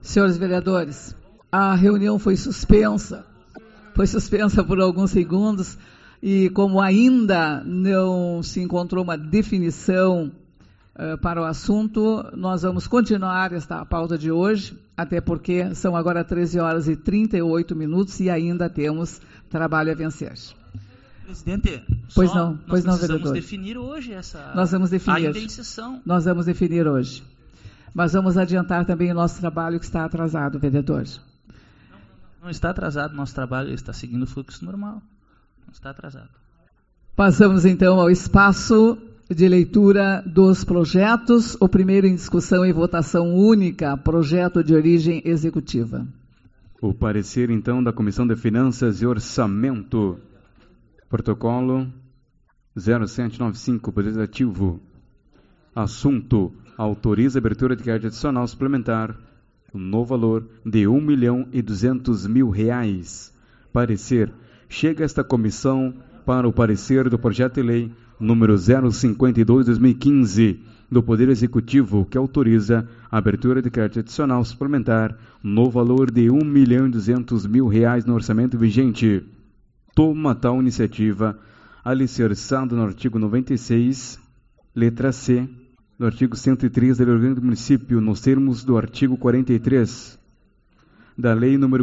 Senhores vereadores, a reunião foi suspensa por alguns segundos e como ainda não se encontrou uma definição para o assunto, nós vamos continuar esta pauta de hoje, até porque são agora 13 horas e 38 minutos e ainda temos trabalho a vencer. Presidente, pois não, vereador. Vamos definir hoje essa... Nós vamos definir. Ainda em sessão. Nós vamos definir hoje. Mas vamos adiantar também o nosso trabalho que está atrasado, vereador. Não está atrasado o nosso trabalho, está seguindo o fluxo normal. Não está atrasado. Passamos então ao espaço de leitura dos projetos. O primeiro em discussão e votação única, projeto de origem executiva. O parecer então da Comissão de Finanças e Orçamento. Protocolo 0795, legislativo. Assunto: autoriza a abertura de crédito adicional suplementar, no valor de R$1.200.000. Parecer: chega esta comissão para o parecer do projeto de lei número 052/2015 do Poder Executivo, que autoriza a abertura de crédito adicional suplementar no valor de R$1.200.000 no orçamento vigente. Toma tal iniciativa alicerçado no artigo 96, letra C, do artigo 103 da Lei Orgânica do Município, nos termos do artigo 43 da Lei número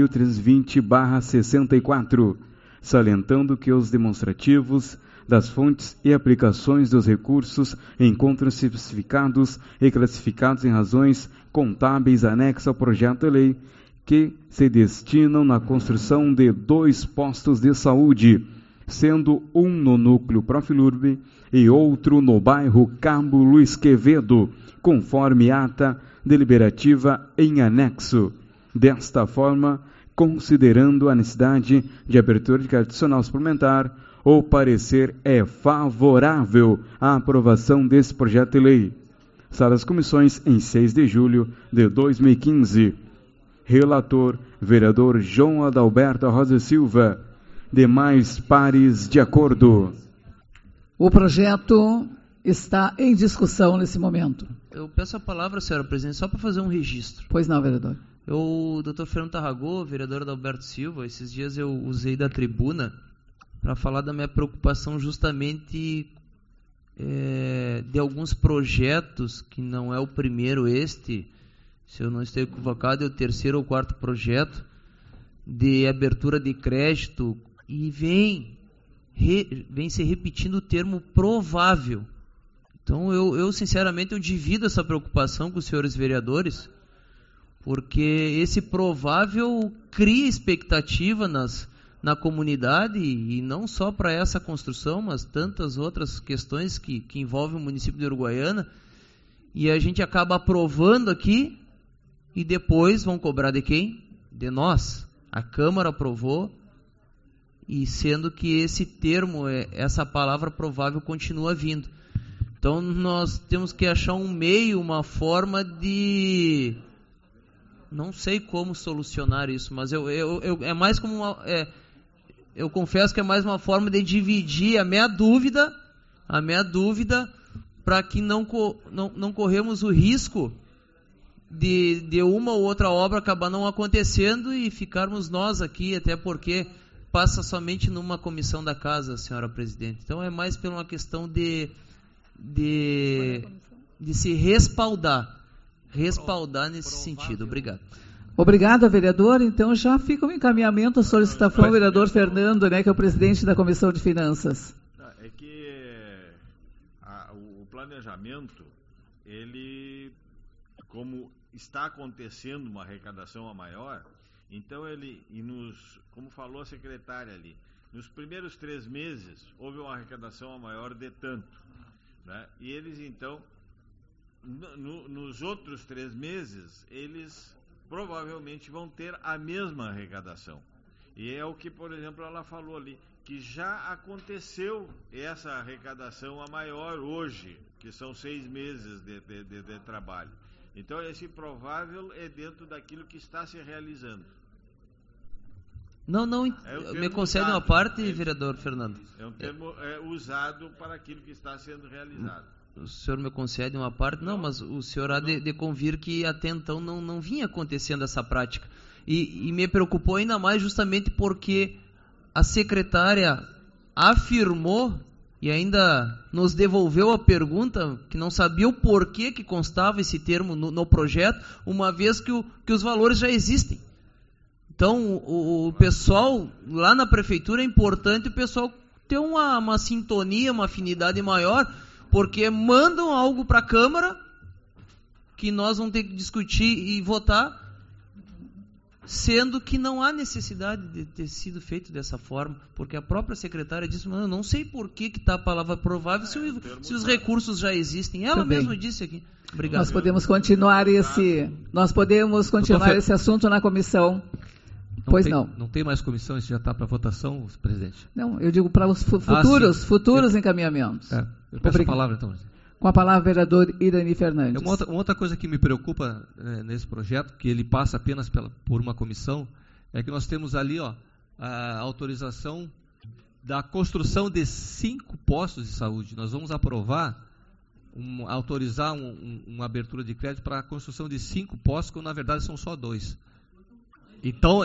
4.320/64, salientando que os demonstrativos das fontes e aplicações dos recursos encontram-se especificados e classificados em razões contábeis anexas ao projeto de lei, que se destinam na construção de 2 postos de saúde, sendo um no núcleo Profilurbe e outro no bairro Cabo Luiz Quevedo, conforme ata deliberativa em anexo. Desta forma, considerando a necessidade de abertura de crédito adicional suplementar, o parecer é favorável à aprovação desse projeto de lei. Sala das Comissões, em 6 de julho de 2015. Relator, vereador João Adalberto Rosa Silva. Demais pares de acordo. O projeto está em discussão nesse momento. Eu peço a palavra, senhora presidente, só para fazer um registro. Pois não, vereador. O doutor Fernando Tarragô, vereador Adalberto Silva, esses dias eu usei da tribuna para falar da minha preocupação justamente de alguns projetos, que não é o primeiro se eu não estou equivocado, é o 3º ou 4º projeto de abertura de crédito, e vem se repetindo o termo provável. Então eu sinceramente eu divido essa preocupação com os senhores vereadores, porque esse provável cria expectativa na comunidade, e não só para essa construção, mas tantas outras questões que envolvem o município de Uruguaiana, e a gente acaba aprovando aqui, e depois vão cobrar de quem? De nós. A Câmara aprovou, e sendo que esse termo, essa palavra provável continua vindo. Então nós temos que achar um meio, uma forma de... Não sei como solucionar isso, mas é mais como eu confesso que é mais uma forma de dividir a minha dúvida, para que não corremos o risco de uma ou outra obra acabar não acontecendo e ficarmos nós aqui, até porque passa somente numa comissão da casa, senhora presidente. Então é mais por uma questão de se respaldar nesse sentido. Obrigado. Obrigada, vereador. Então já fica um encaminhamento à solicitação do vereador Fernando, que é o presidente da Comissão de Finanças. É que o planejamento, ele, como está acontecendo uma arrecadação a maior, então como falou a secretária ali, nos primeiros 3 meses houve uma arrecadação a maior de tanto, né? E eles então, nos outros 3 meses, eles provavelmente vão ter a mesma arrecadação. E é o que, por exemplo, ela falou ali, que já aconteceu essa arrecadação a maior hoje, que são 6 meses de trabalho. Então, esse provável é dentro daquilo que está se realizando. Não, me concede uma parte, vereador Fernando. É um termo usado para aquilo que está sendo realizado. o senhor me concede uma parte, não, mas o senhor há de convir que até então não vinha acontecendo essa prática. E me preocupou ainda mais justamente porque a secretária afirmou e ainda nos devolveu a pergunta que não sabia o porquê que constava esse termo no projeto, uma vez que os valores já existem. Então, o pessoal lá na prefeitura, é importante o pessoal ter uma sintonia, uma afinidade maior, porque mandam algo para a Câmara que nós vamos ter que discutir e votar, sendo que não há necessidade de ter sido feito dessa forma, porque a própria secretária disse, eu não sei por que está a palavra provável se os recursos já existem. Ela mesma disse aqui. Obrigado. Nós podemos continuar esse assunto na comissão. Não tem mais comissão, isso já está para votação, presidente? Não, eu digo para os futuros encaminhamentos. Eu peço a palavra, então. Com a palavra, vereador Irani Fernandes. Uma outra coisa que me preocupa nesse projeto, que ele passa apenas por uma comissão, é que nós temos ali a autorização da construção de 5 postos de saúde. Nós vamos aprovar, autorizar uma abertura de crédito para a construção de 5 postos, quando na verdade são só 2. Então,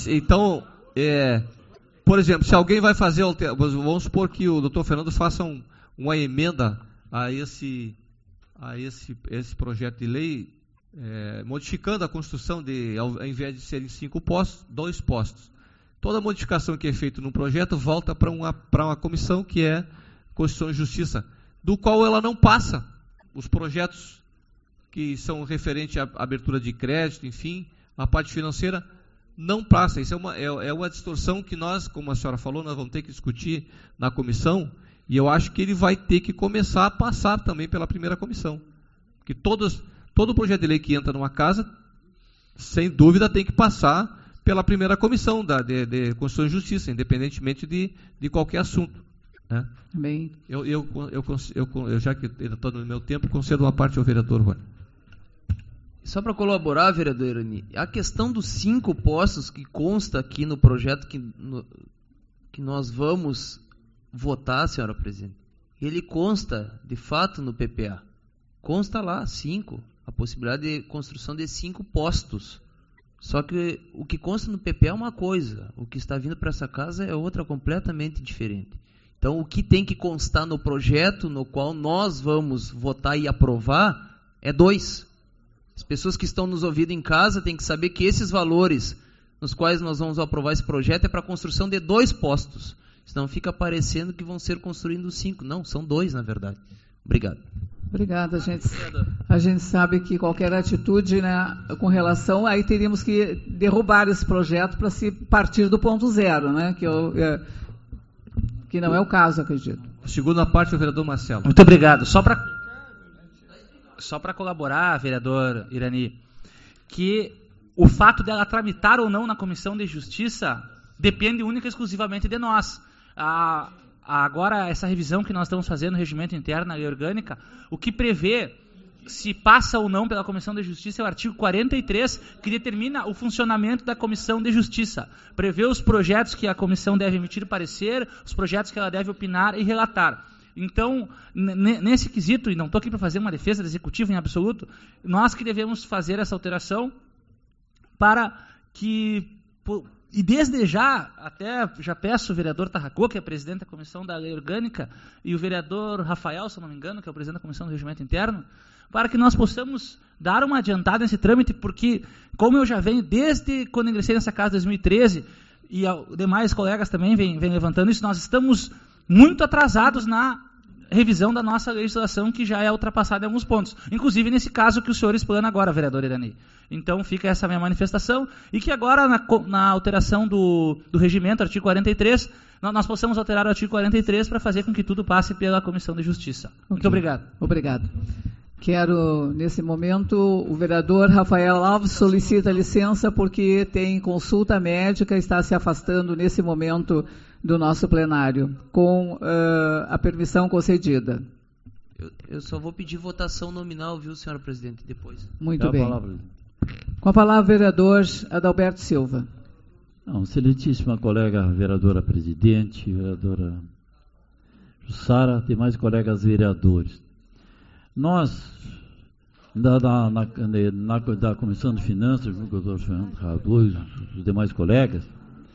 por exemplo, se alguém vai fazer, vamos supor que o doutor Fernando faça uma emenda a esse projeto de lei, modificando a construção ao invés de serem 5 postos, 2 postos. Toda modificação que é feita no projeto volta para uma comissão que é Constituição e Justiça, do qual ela não passa os projetos que são referentes à abertura de crédito, enfim, a parte financeira não passa. Isso é uma distorção que nós, como a senhora falou, nós vamos ter que discutir na comissão. E eu acho que ele vai ter que começar a passar também pela primeira comissão. Porque todo projeto de lei que entra numa casa, sem dúvida, tem que passar pela primeira comissão de Constituição e Justiça, independentemente de qualquer assunto. Né? Bem. Eu, já que ainda estou no meu tempo, concedo uma parte ao vereador Rony. Só para colaborar, vereador Irani, a questão dos 5 postos que consta aqui no projeto que nós vamos votar, senhora presidente, ele consta, de fato, no PPA. Consta lá 5, a possibilidade de construção de 5 postos. Só que o que consta no PPA é uma coisa, o que está vindo para essa casa é outra completamente diferente. Então, o que tem que constar no projeto, no qual nós vamos votar e aprovar, é 2. As pessoas que estão nos ouvindo em casa têm que saber que esses valores nos quais nós vamos aprovar esse projeto é para a construção de 2 postos. Senão fica parecendo que vão ser construídos 5. Não, são 2, na verdade. Obrigado. Obrigada, gente. A gente sabe que qualquer atitude, né, com relação, aí teríamos que derrubar esse projeto para se partir do ponto zero, né, que não é o caso, acredito. Segunda parte, o vereador Marcelo. Muito obrigado. Só para colaborar, vereador Irani, que o fato dela tramitar ou não na Comissão de Justiça depende única e exclusivamente de nós. Agora, essa revisão que nós estamos fazendo no regimento interno, na lei orgânica, o que prevê se passa ou não pela Comissão de Justiça é o artigo 43, que determina o funcionamento da Comissão de Justiça. Prevê os projetos que a comissão deve emitir parecer, os projetos que ela deve opinar e relatar. Então, nesse quesito, e não estou aqui para fazer uma defesa do Executivo em absoluto, nós que devemos fazer essa alteração para que... E desde já, até já peço o vereador Tarracô, que é presidente da Comissão da Lei Orgânica, e o vereador Rafael, se não me engano, que é o presidente da Comissão do Regimento Interno, para que nós possamos dar uma adiantada nesse trâmite, porque, como eu já venho desde quando ingressei nessa casa em 2013, e demais colegas também vêm levantando isso, nós estamos muito atrasados na revisão da nossa legislação, que já é ultrapassada em alguns pontos. Inclusive nesse caso que o senhor explana agora, vereador Irani. Então fica essa minha manifestação, e que agora na alteração do regimento, artigo 43, nós possamos alterar o artigo 43 para fazer com que tudo passe pela Comissão de Justiça. Okay. Muito obrigado. Obrigado. Quero, nesse momento, o vereador Rafael Alves solicita licença porque tem consulta médica e está se afastando nesse momento do nosso plenário, com a permissão concedida. Eu só vou pedir votação nominal, viu, senhora presidente, depois. Muito bem. Com a palavra, o vereador Adalberto Silva. Não, excelentíssima colega vereadora presidente, vereadora Jussara, demais colegas vereadores. Nós, da Comissão de Finanças, junto com o doutor Fernando Rador e os demais colegas,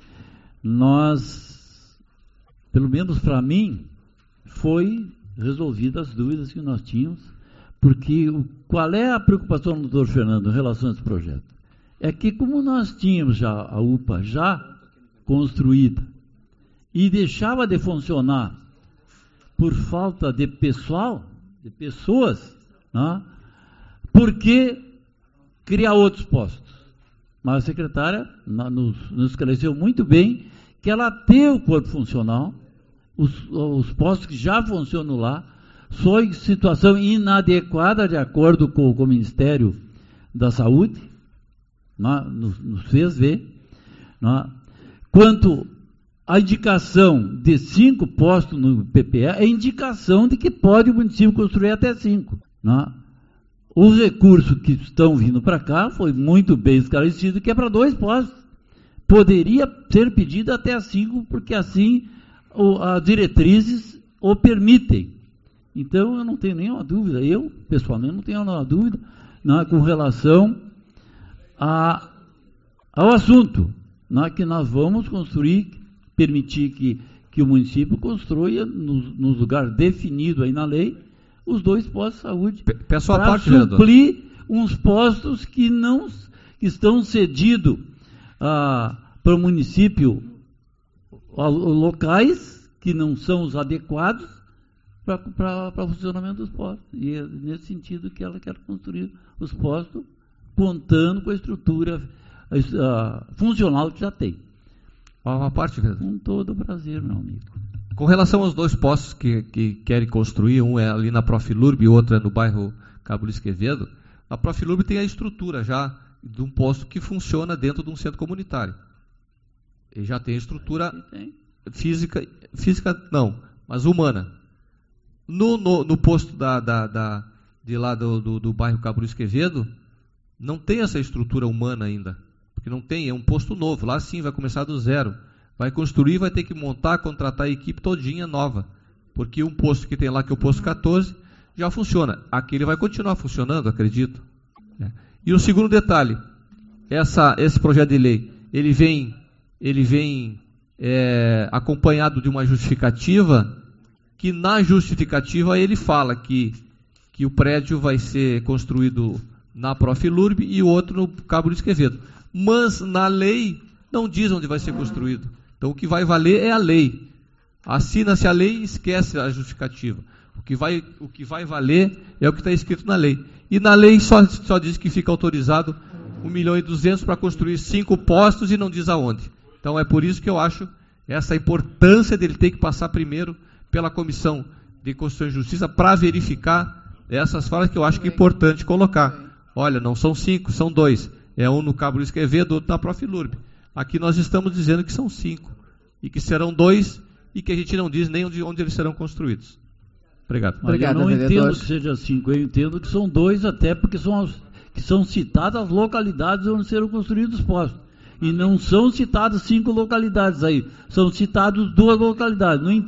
nós, pelo menos para mim, foi resolvidas as dúvidas que nós tínhamos, porque qual é a preocupação do doutor Fernando em relação a esse projeto? É que como nós tínhamos já a UPA já construída e deixava de funcionar por falta de pessoal, de pessoas, né? Por que criar outros postos? Mas a secretária nos esclareceu muito bem que ela tem o corpo funcional, os postos que já funcionam lá, só em situação inadequada de acordo com o Ministério da Saúde, né? Nos fez ver. Né? Quanto à indicação de 5 postos no PPE, é indicação de que pode o município construir até 5. Né? Os recursos que estão vindo para cá foi muito bem esclarecido que é para 2 postos. Poderia ser pedido até 5, porque assim as diretrizes o permitem. Então eu não tenho nenhuma dúvida, eu pessoalmente não tenho nenhuma dúvida, né, com relação ao assunto, né, que nós vamos construir, permitir que o município construa no lugar definido aí na lei, os 2 postos de saúde, para suprir uns postos que estão cedidos para o município, locais que não são os adequados para o funcionamento dos postos. E é nesse sentido que ela quer construir os postos, contando com a estrutura funcional que já tem. Uma parte, com todo o prazer, meu amigo. Com relação aos 2 postos que querem construir, um é ali na Profilurb e outro é no bairro Cabo Luiz Quevedo, a Profilurb tem a estrutura já de um posto que funciona dentro de um centro comunitário. Ele já tem a estrutura física não, mas humana. No posto de lá do bairro Cabo Luiz Quevedo, não tem essa estrutura humana ainda, porque não tem, é um posto novo, lá sim vai começar do zero. Vai construir, vai ter que montar, contratar a equipe todinha nova. Porque um posto que tem lá, que é o posto 14, já funciona. Aquele vai continuar funcionando, acredito. E o segundo detalhe, esse projeto de lei, ele vem acompanhado de uma justificativa, que na justificativa ele fala que o prédio vai ser construído na Profilurb e o outro no Cabo Luiz Quevedo. Mas na lei não diz onde vai ser construído. Então o que vai valer é a lei. Assina-se a lei e esquece a justificativa. O que vai valer é o que está escrito na lei. E na lei só diz que fica autorizado 1.200.000 para construir 5 postos e não diz aonde. Então é por isso que eu acho essa importância dele ter que passar primeiro pela Comissão de Constituição e Justiça para verificar essas falas que eu acho que é importante colocar. Olha, não são 5, são 2. É um no Cabo Luiz Quevedo, outro na Profilurb. Aqui nós estamos dizendo que são 5 e que serão 2 e que a gente não diz nem onde eles serão construídos. Obrigado. Obrigado, eu não entendo que seja 5, eu entendo que são 2, até porque são citadas as localidades onde serão construídos os postos. E não são citadas 5 localidades aí, são citadas 2 localidades. No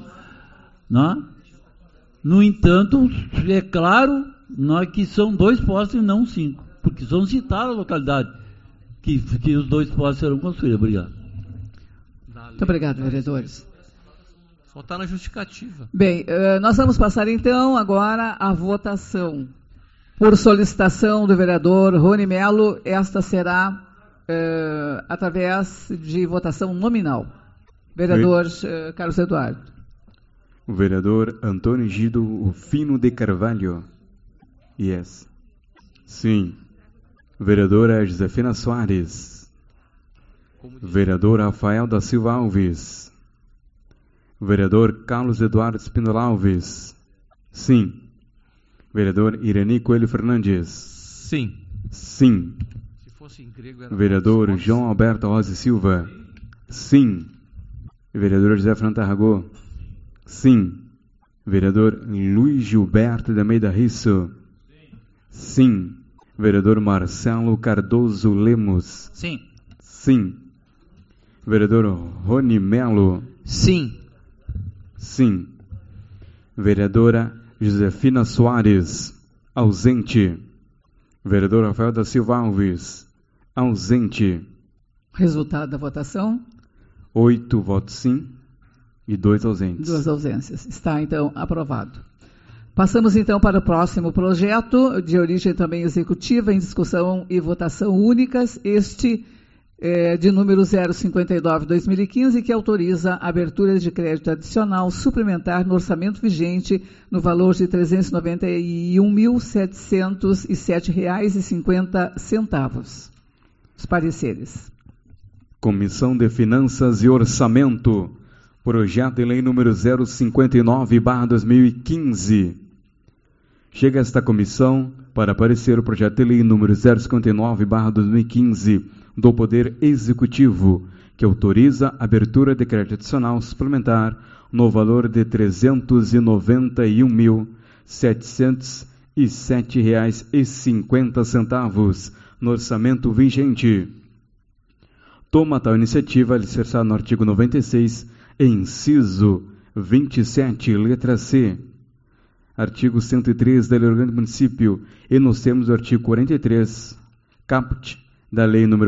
entanto, é claro que são 2 postos e não 5, porque são citadas a localidade que os 2 postos serão construídos. Obrigado. Muito obrigado, vereadores. Só está na justificativa. Bem, nós vamos passar então agora à votação. Por solicitação do vereador Rony Melo, esta será através de votação nominal. Vereador Carlos Eduardo. O vereador Antônio Gido Fino de Carvalho. Yes. Sim. Vereadora Josefina Soares. Vereador Rafael da Silva Alves. Vereador Carlos Eduardo Espinola Alves. Sim. Vereador Irani Coelho Fernandes. Sim. Sim. Se fosse em grego, era vereador João Alberto Rosa Silva. Sim. Vereador José Fernando Tarragó. Sim. Vereador Luiz Gilberto de Almeida Risso. Sim. Vereador Marcelo Cardoso Lemos. Sim. Sim. Vereador Rony Melo. Sim. Sim. Vereadora Josefina Soares, ausente. Vereador Rafael da Silva Alves, ausente. Resultado da votação? 8 votos sim e 2 ausentes. 2 ausências. Está, então, aprovado. Passamos, então, para o próximo projeto, de origem também executiva, em discussão e votação únicas. Este de número 059/2015, que autoriza a abertura de crédito adicional suplementar no orçamento vigente no valor de R$ 391.707,50. Os pareceres. Comissão de Finanças e Orçamento. Projeto de lei número 059/2015. Chega a esta comissão para parecer o projeto de lei número 059/2015 do Poder Executivo, que autoriza a abertura de crédito adicional suplementar no valor de R$ 391.707,50 no orçamento vigente. Toma tal iniciativa alicerçada no artigo 96, inciso 27, letra C, artigo 103 da Lei Orgânica do Município e nos termos do artigo 43, caput, da Lei nº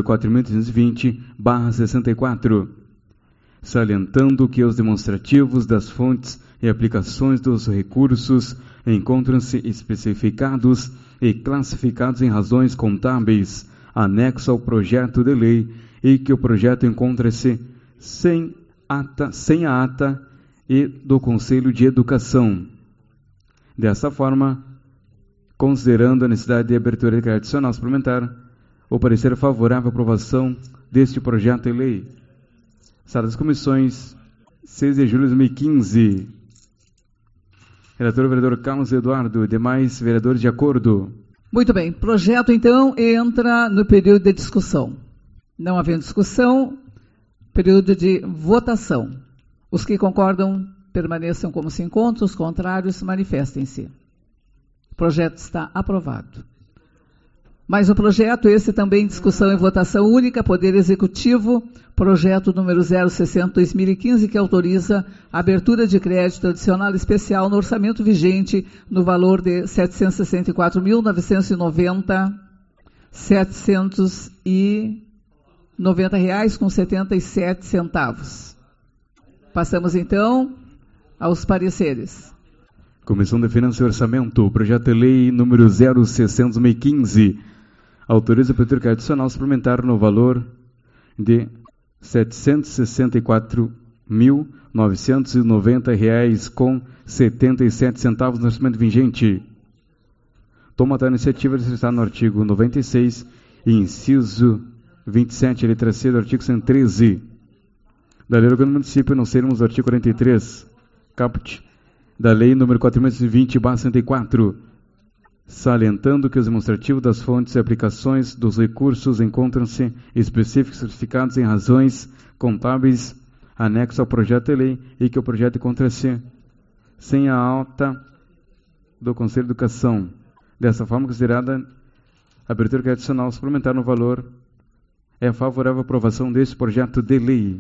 4.320/64, salientando que os demonstrativos das fontes e aplicações dos recursos encontram-se especificados e classificados em razões contábeis, anexo ao projeto de lei, e que o projeto encontra-se sem a ata e do Conselho de Educação. Dessa forma, considerando a necessidade de abertura de crédito adicional suplementar, o parecer favorável à aprovação deste projeto de lei. Sala das Comissões, 6 de julho de 2015. Relator, vereador Carlos Eduardo e demais vereadores de acordo. Muito bem. Projeto, então, entra no período de discussão. Não havendo discussão, período de votação. Os que concordam permaneçam como se encontram, os contrários manifestem-se. O projeto está aprovado. Mais um projeto, esse também em discussão e votação única, Poder Executivo, projeto número 060/2015, que autoriza a abertura de crédito adicional especial no orçamento vigente no valor de R$ 764.990,77. Passamos, então, aos pareceres. Comissão de Finanças e Orçamento, projeto de lei número 060/2015, autoriza a abertura de crédito adicional suplementar no valor de R$ 764.990,77 no orçamento vigente. Toma a iniciativa de estar no artigo 96, inciso 27, letra C do artigo 113 da Lei Orgânica do Município, nos termos do artigo 43, caput, da Lei nº 4.320/64, salientando que os demonstrativos das fontes e aplicações dos recursos encontram-se específicos certificados em razões contábeis anexo ao projeto de lei e que o projeto encontra-se sem a ata do Conselho de Educação. Dessa forma, considerada a abertura de adicional suplementar no valor, é favorável à aprovação deste projeto de lei.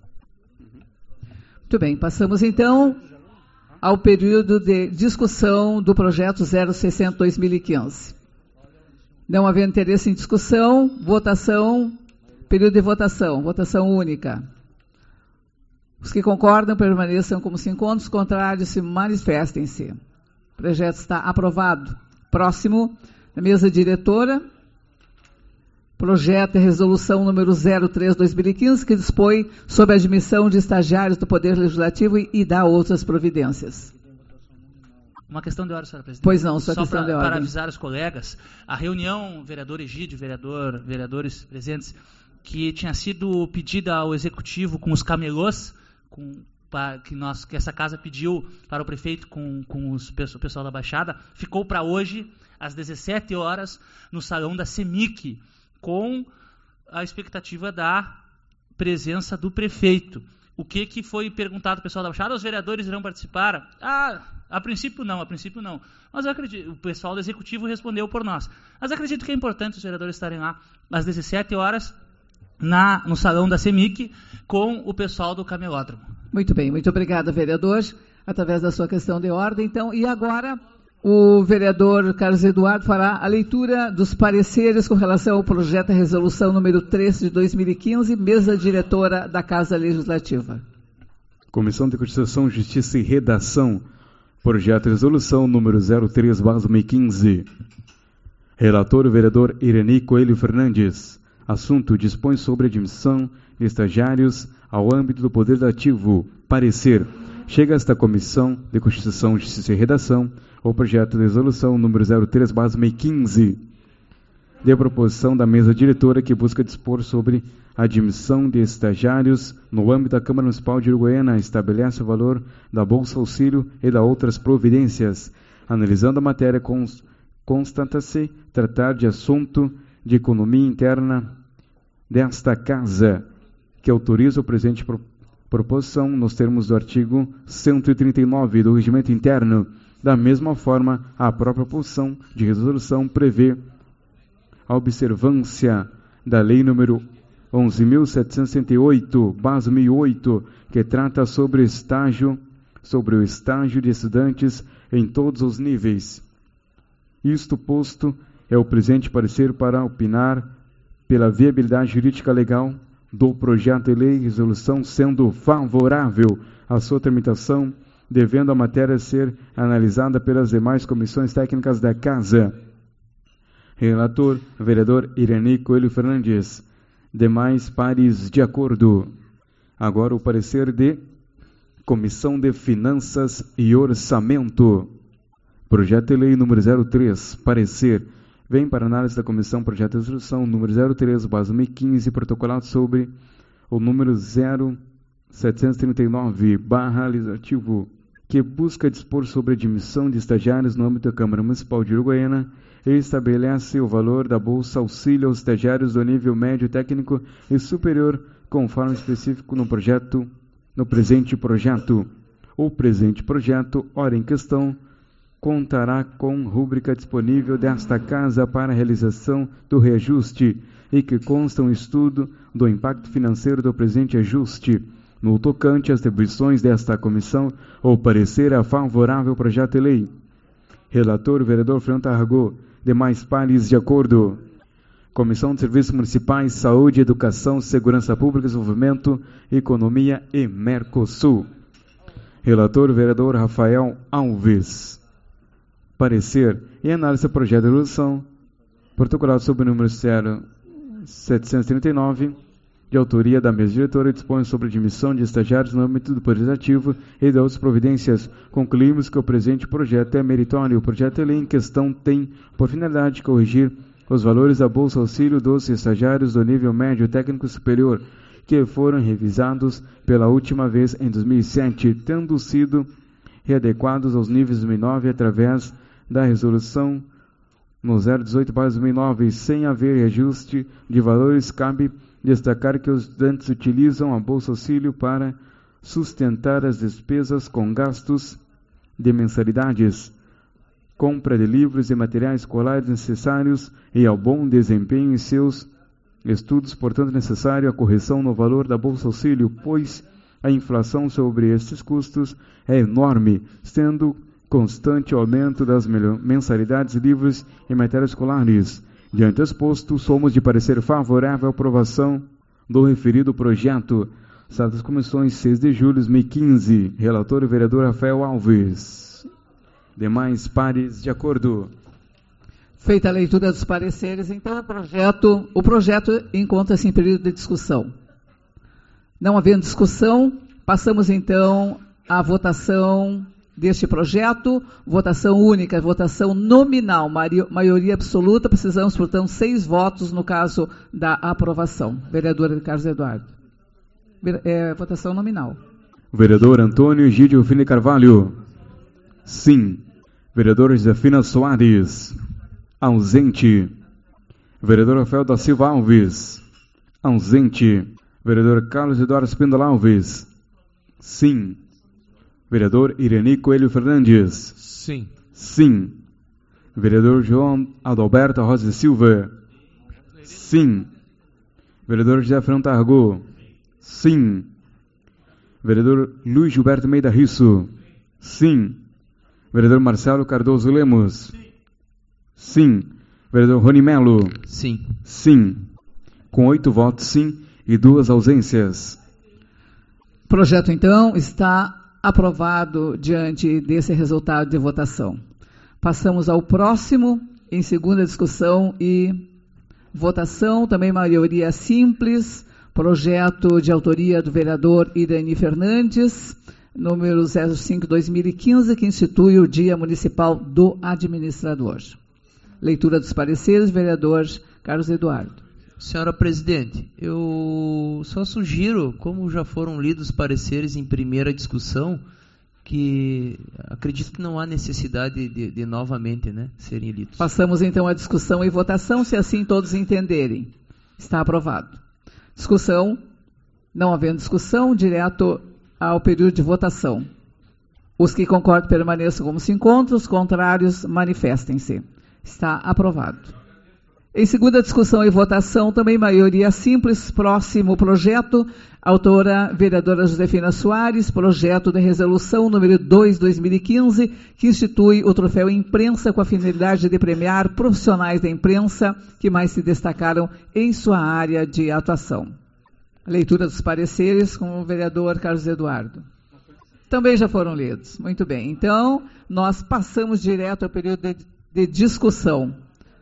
Muito bem, passamos então ao período de discussão do projeto 060/2015. Não havendo interesse em discussão, votação, período de votação, votação única. Os que concordam permaneçam como se encontram, os contrários se manifestem-se. O projeto está aprovado. Próximo, na mesa diretora, projeto de resolução número 03/2015, que dispõe sobre a admissão de estagiários do Poder Legislativo e dá outras providências. Uma questão de ordem, senhora presidente. Pois não, sua questão de ordem. Para avisar os colegas, a reunião, vereador Egídio, vereadores presentes, que tinha sido pedida ao Executivo com os camelôs, que essa casa pediu para o prefeito com o pessoal da Baixada, ficou para hoje, às 17 horas, no salão da CEMIC, com a expectativa da presença do prefeito. O que foi perguntado ao pessoal da Baixada? Os vereadores irão participar? A princípio não. Mas eu acredito, o pessoal do Executivo respondeu por nós. Mas acredito que é importante os vereadores estarem lá às 17 horas no salão da CEMIC com o pessoal do camelódromo. Muito bem, muito obrigada, vereador. através da sua questão de ordem. Então, e agora o vereador Carlos Eduardo fará a leitura dos pareceres com relação ao projeto de resolução número 3 de 2015, mesa diretora da Casa Legislativa. Comissão de Constituição, Justiça e Redação, projeto de resolução número 03/2015. Relator, o vereador Irani Coelho Fernandes. Assunto: dispõe sobre admissão de estagiários ao âmbito do Poder Legislativo. Parecer: chega a esta Comissão de Constituição, Justiça e Redação o projeto de resolução número 03/2015, de proposição da mesa diretora que busca dispor sobre a admissão de estagiários no âmbito da Câmara Municipal de Uruguaiana, estabelece o valor da Bolsa Auxílio e da outras providências. Analisando a matéria, constata-se tratar de assunto de economia interna desta Casa, que autoriza o presente proposição nos termos do artigo 139 do Regimento Interno. Da mesma forma, a própria proposição de resolução prevê a observância da Lei número 11.768/2008, que trata sobre o estágio de estudantes em todos os níveis. Isto posto, é o presente parecer para opinar pela viabilidade jurídica legal do projeto de lei e resolução, sendo favorável à sua tramitação, devendo a matéria ser analisada pelas demais comissões técnicas da Casa. Relator, vereador Irani Coelho Fernandes. Demais pares de acordo. Agora o parecer de Comissão de Finanças e Orçamento. Projeto de lei número 03. Parecer. Vem para análise da Comissão projeto de resolução número 03/2015, protocolado sobre o número 0739/legislativo, que busca dispor sobre a admissão de estagiários no âmbito da Câmara Municipal de Uruguaiana e estabelece o valor da Bolsa Auxílio aos estagiários do nível médio técnico e superior, conforme específico no presente projeto. O presente projeto, ora em questão, contará com rúbrica disponível desta Casa para a realização do reajuste e que consta um estudo do impacto financeiro do presente ajuste. No tocante às atribuições desta comissão, o parecer é favorável ao projeto de lei. Relator, o vereador Fernando Tarragó. Demais pares de acordo. Comissão de Serviços Municipais, Saúde, Educação, Segurança Pública, Desenvolvimento, Economia e Mercosul. Relator, o vereador Rafael Alves. Parecer e análise do projeto de resolução, protocolado sob o número 0739, de autoria da mesa diretora, e dispõe sobre a admissão de estagiários no âmbito do Poder Legislativo e de outras providências. Concluímos que o presente projeto é meritório. O projeto de lei em questão tem por finalidade corrigir os valores da Bolsa Auxílio dos estagiários do nível médio técnico superior, que foram revisados pela última vez em 2007, tendo sido readequados aos níveis 2009 através da resolução no 018/2009, sem haver reajuste de valores. Cabe destacar que os estudantes utilizam a Bolsa Auxílio para sustentar as despesas com gastos de mensalidades, compra de livros e materiais escolares necessários e ao bom desempenho em seus estudos. Portanto, é necessária a correção no valor da Bolsa Auxílio, pois a inflação sobre estes custos é enorme, sendo constante o aumento das mensalidades, livros e materiais escolares. Diante do exposto, somos de parecer favorável à aprovação do referido projeto. Sala das Comissões, 6 de julho de 2015. Relator, o vereador Rafael Alves. Demais pares de acordo. Feita a leitura dos pareceres, então o projeto encontra-se em período de discussão. Não havendo discussão, passamos então à votação deste projeto, votação única, votação nominal, maioria absoluta. Precisamos, portanto, 6 votos no caso da aprovação. Vereador Carlos Eduardo. Votação nominal. Vereador Antônio Egídio Filho Carvalho. Sim. Vereador Josefina Soares. Ausente. Vereador Rafael da Silva Alves. Ausente. Vereador Carlos Eduardo Espíndola Alves. Sim. Vereador Irani Coelho Fernandes. Sim. Sim. Vereador João Adalberto Rosa Silva. Sim. Vereador José Fernando Tarragó. Sim. Vereador Luiz Gilberto Meida Risso. Sim. Vereador Marcelo Cardoso Lemos? Sim. Vereador Rony Melo? Sim. Sim. Com 8 votos sim e 2 ausências. O projeto, então, está aprovado diante desse resultado de votação. Passamos ao próximo, em segunda discussão e votação, também maioria simples, projeto de autoria do vereador Irani Fernandes, número 05/2015, que institui o Dia Municipal do Administrador. Leitura dos pareceres, vereador Carlos Eduardo. Senhora Presidente, eu só sugiro, como já foram lidos os pareceres em primeira discussão, que acredito que não há necessidade de novamente, né, serem lidos. Passamos então à discussão e votação, se assim todos entenderem. Está aprovado. Discussão, não havendo discussão, direto ao período de votação. Os que concordam permaneçam como se encontram, os contrários manifestem-se. Está aprovado. Em segunda discussão e votação, também maioria simples, próximo projeto, autora vereadora Josefina Soares, projeto de resolução número 2/2015, que institui o troféu imprensa com a finalidade de premiar profissionais da imprensa que mais se destacaram em sua área de atuação. Leitura dos pareceres com o vereador Carlos Eduardo. Também já foram lidos. Muito bem. Então, nós passamos direto ao período de discussão.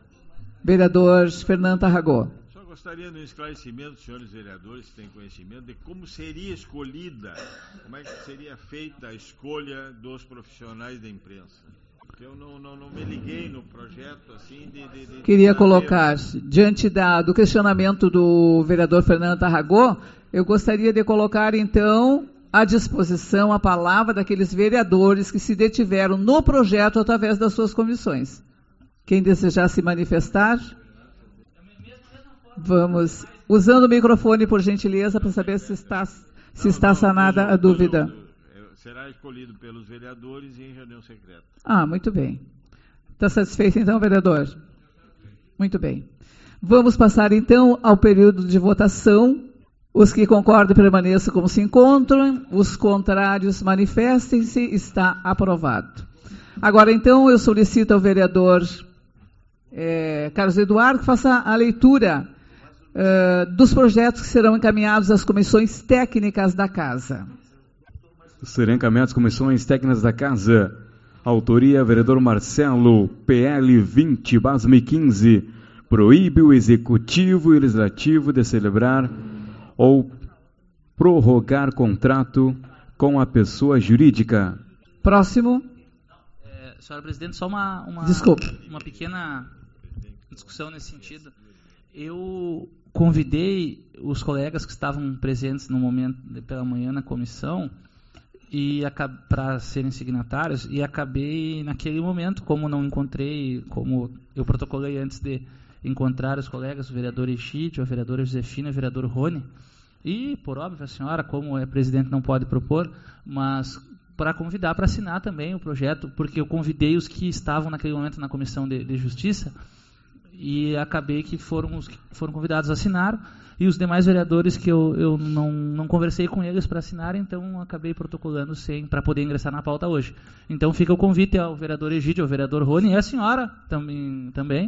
Vereador Fernando Tarragó. Só gostaria de um esclarecimento, senhores vereadores, que têm conhecimento, de como seria escolhida, como é que seria feita a escolha dos profissionais da imprensa. Porque eu não me liguei no projeto assim de Queria colocar, diante do questionamento do vereador Fernando Tarragó, eu gostaria de colocar, então, à disposição a palavra daqueles vereadores que se detiveram no projeto através das suas comissões. Quem desejar se manifestar? Vamos. Usando o microfone, por gentileza, para saber se está sanada a dúvida. Será escolhido pelos vereadores e em reunião secreta. Muito bem. Está satisfeito, então, vereador? Muito bem. Vamos passar, então, ao período de votação. Os que concordam permaneçam como se encontram. Os contrários manifestem-se. Está aprovado. Agora, então, eu solicito ao vereador Carlos Eduardo que faça a leitura dos projetos que serão encaminhados às comissões técnicas da Casa. Serão encaminhados às comissões técnicas da Casa. Autoria, vereador Marcelo, PL 20/2015. Proíbe o Executivo e o Legislativo de celebrar ou prorrogar contrato com a pessoa jurídica. Próximo. Senhora Presidente, só uma pequena discussão nesse sentido. Eu convidei os colegas que estavam presentes no momento pela manhã na comissão para serem signatários e acabei naquele momento, como não encontrei, como eu protocolei antes de encontrar os colegas, o vereador Egídio, a vereadora Josefina e o vereador Rony, e por óbvio a senhora, como é presidente, não pode propor, mas para convidar para assinar também o projeto, porque eu convidei os que estavam naquele momento na Comissão de Justiça e acabei que foram os que foram convidados a assinar e os demais vereadores que eu não conversei com eles para assinar, então acabei protocolando para poder ingressar na pauta hoje. Então fica o convite ao vereador Egídio, ao vereador Rony e à senhora também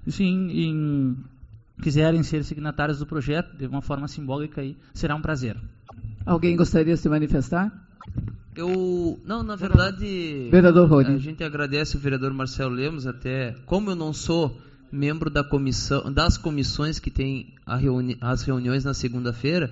se quiserem ser signatários do projeto de uma forma simbólica, aí será um prazer. Alguém gostaria de se manifestar? Na verdade, vereador Rony. A gente agradece o vereador Marcelo Lemos, até como eu não sou membro das comissões que tem as reuniões na segunda-feira,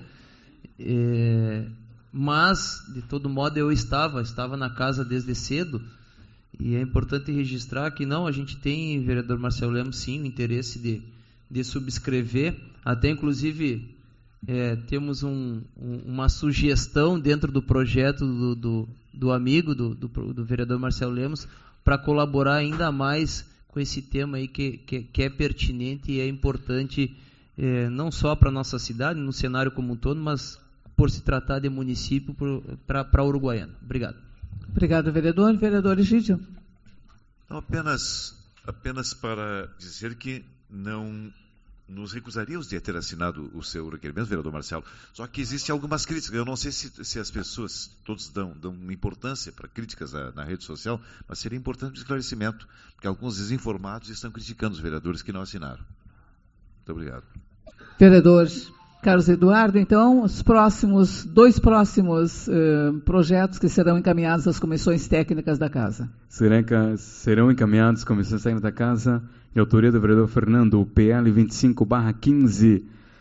mas de todo modo eu estava na casa desde cedo, e é importante registrar que a gente tem, vereador Marcelo Lemos, sim, o interesse de subscrever, até inclusive temos uma sugestão dentro do projeto do amigo, do vereador Marcelo Lemos, para colaborar ainda mais com esse tema aí que é pertinente e é importante, não só para a nossa cidade, no cenário como um todo, mas por se tratar de município para a Uruguaiana. Obrigado. Obrigado, vereador. Vereador Egídio. Então, apenas para dizer que nos recusaríamos de ter assinado o seu requerimento, vereador Marcelo. Só que existem algumas críticas. Eu não sei se as pessoas, todos dão importância para críticas na rede social, mas seria importante um esclarecimento, porque alguns desinformados estão criticando os vereadores que não assinaram. Muito obrigado. Vereador Carlos Eduardo, então, os dois próximos projetos que serão encaminhados às comissões técnicas da Casa. Serão encaminhados às comissões técnicas da Casa, de autoria do vereador Fernando, o PL 25/15,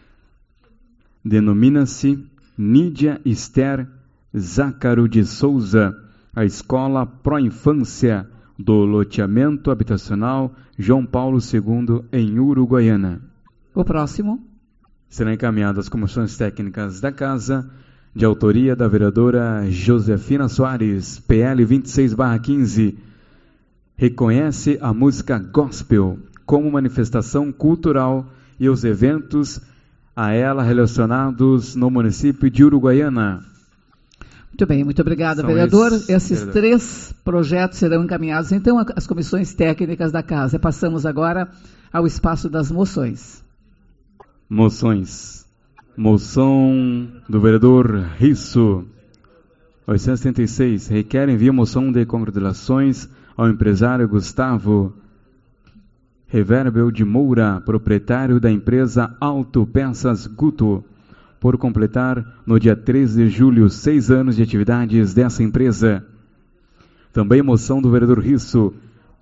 denomina-se Nídia Esther Zácaro de Souza, a Escola Pró-Infância do Loteamento Habitacional João Paulo II, em Uruguaiana. O próximo será encaminhado às comissões técnicas da Casa, de autoria da vereadora Josefina Soares, PL 26/15, reconhece a música gospel como manifestação cultural e os eventos a ela relacionados no município de Uruguaiana. Muito bem, muito obrigada, vereador. Esses três projetos serão encaminhados, então, às comissões técnicas da Casa. Passamos agora ao espaço das moções. Moções. Moção do vereador Risso, 876, requer envio moção de congratulações ao empresário Gustavo Reverbel de Moura, proprietário da empresa Autopeças Guto, por completar no dia 13 de julho 6 anos de atividades dessa empresa. Também moção do vereador Risso,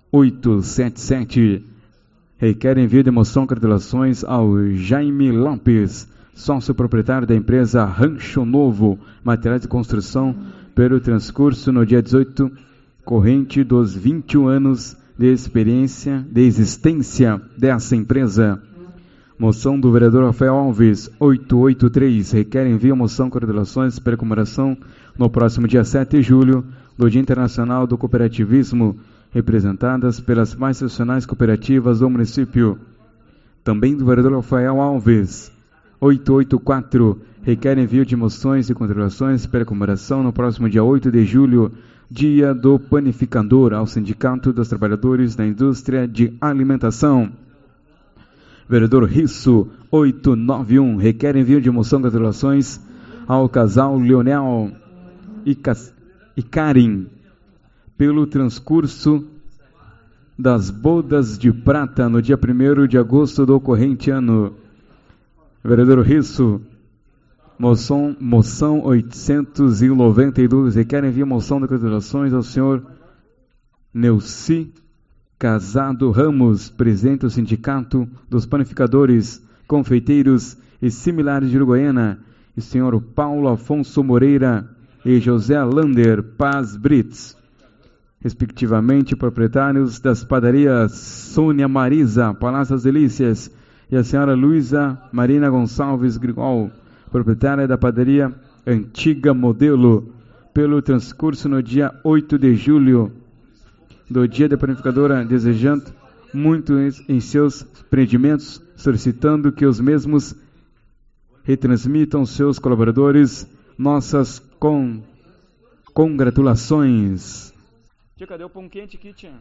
877, requer envio de moção de congratulações ao Jaime Lopes, sócio proprietário da empresa Rancho Novo, materiais de construção, pelo transcurso no dia 18, corrente dos 21 anos de existência dessa empresa. Moção do vereador Rafael Alves, 883, requer envio moção de congratulações pela comemoração no próximo dia 7 de julho do Dia Internacional do Cooperativismo, representadas pelas mais tradicionais cooperativas do município. Também do vereador Rafael Alves, 884, requer envio de moções e congratulações pela comemoração no próximo dia 8 de julho, Dia do Panificador, ao Sindicato dos Trabalhadores da Indústria de Alimentação. Vereador Risso, 891, requer envio de moção de congratulações ao casal Leonel e Karin, pelo transcurso das bodas de prata no dia 1º de agosto do corrente ano. Vereador Risso, moção 892, requer envio moção de congratulações ao senhor Neuci Casado Ramos, presidente do Sindicato dos Panificadores, Confeiteiros e Similares de Uruguaiana, e senhor Paulo Afonso Moreira e José Lander Paz Brits, respectivamente proprietários das padarias Sônia Marisa, Palácio das Delícias, e a senhora Luísa Marina Gonçalves Grigol, proprietária da padaria Antiga Modelo, pelo transcurso no dia 8 de julho, do Dia da Panificadora, desejando muito em seus empreendimentos, solicitando que os mesmos retransmitam seus colaboradores nossas congratulações. Tia, cadê o pão quente aqui, tia?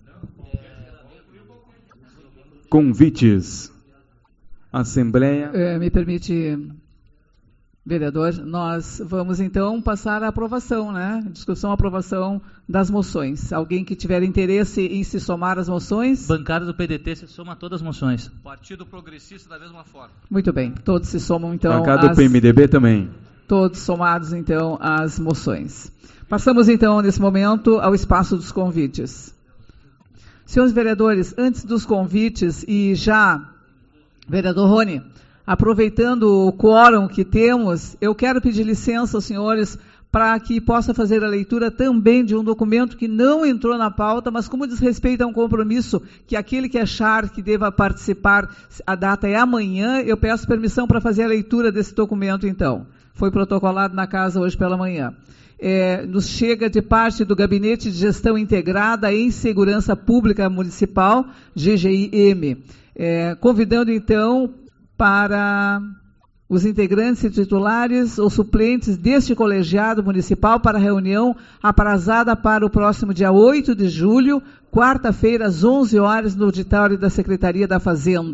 Convites. Assembleia. Me permite, vereador, nós vamos então passar à aprovação, né? Discussão, aprovação das moções. Alguém que tiver interesse em se somar às moções? Bancada do PDT se soma a todas as moções. Partido Progressista da mesma forma. Muito bem, todos se somam então. Bancada do PMDB também. Todos somados então às moções. Passamos então nesse momento ao espaço dos convites. Senhores vereadores, antes dos convites e já, vereador Rony, aproveitando o quórum que temos, eu quero pedir licença aos senhores para que possa fazer a leitura também de um documento que não entrou na pauta, mas como diz respeito a um compromisso que aquele que achar que deva participar, a data é amanhã, eu peço permissão para fazer a leitura desse documento então. Foi protocolado na casa hoje pela manhã. Nos chega de parte do Gabinete de Gestão Integrada em Segurança Pública Municipal, GGIM, convidando então para os integrantes e titulares ou suplentes deste colegiado municipal para a reunião aprazada para o próximo dia 8 de julho, quarta-feira, às 11 horas, no auditório da Secretaria da Fazenda.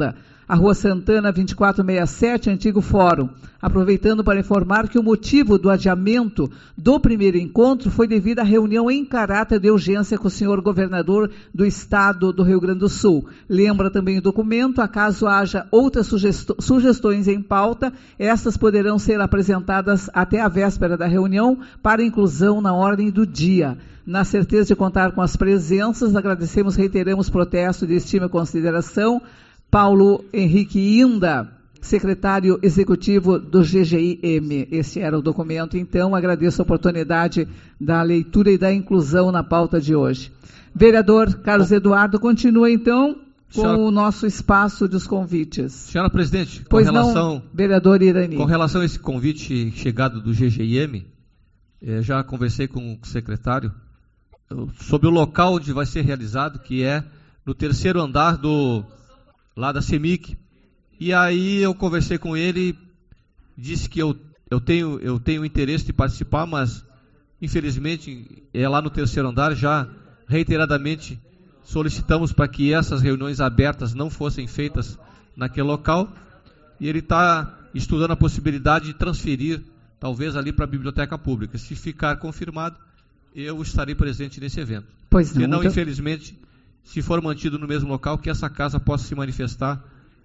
a Rua Santana 2467, antigo Fórum. Aproveitando para informar que o motivo do adiamento do primeiro encontro foi devido à reunião em caráter de urgência com o senhor governador do estado do Rio Grande do Sul. Lembra também o documento, acaso haja outras sugestões em pauta, essas poderão ser apresentadas até a véspera da reunião para inclusão na ordem do dia. Na certeza de contar com as presenças, agradecemos, reiteramos protesto de estima e consideração. Paulo Henrique Inda, secretário executivo do GGIM. Esse era o documento, então, agradeço a oportunidade da leitura e da inclusão na pauta de hoje. Vereador Carlos Eduardo, continua, então, com o nosso espaço dos convites. Senhora presidente, vereador Irani. Com relação a esse convite chegado do GGIM, já conversei com o secretário sobre o local onde vai ser realizado, que é no terceiro andar lá da CEMIC. E aí eu conversei com ele, disse que eu tenho interesse de participar, mas infelizmente é lá no terceiro andar. Já reiteradamente solicitamos para que essas reuniões abertas não fossem feitas naquele local, e ele está estudando a possibilidade de transferir talvez ali para a Biblioteca Pública. Se ficar confirmado, eu estarei presente nesse evento. Pois não. Senão, infelizmente, se for mantido no mesmo local, que essa casa possa se manifestar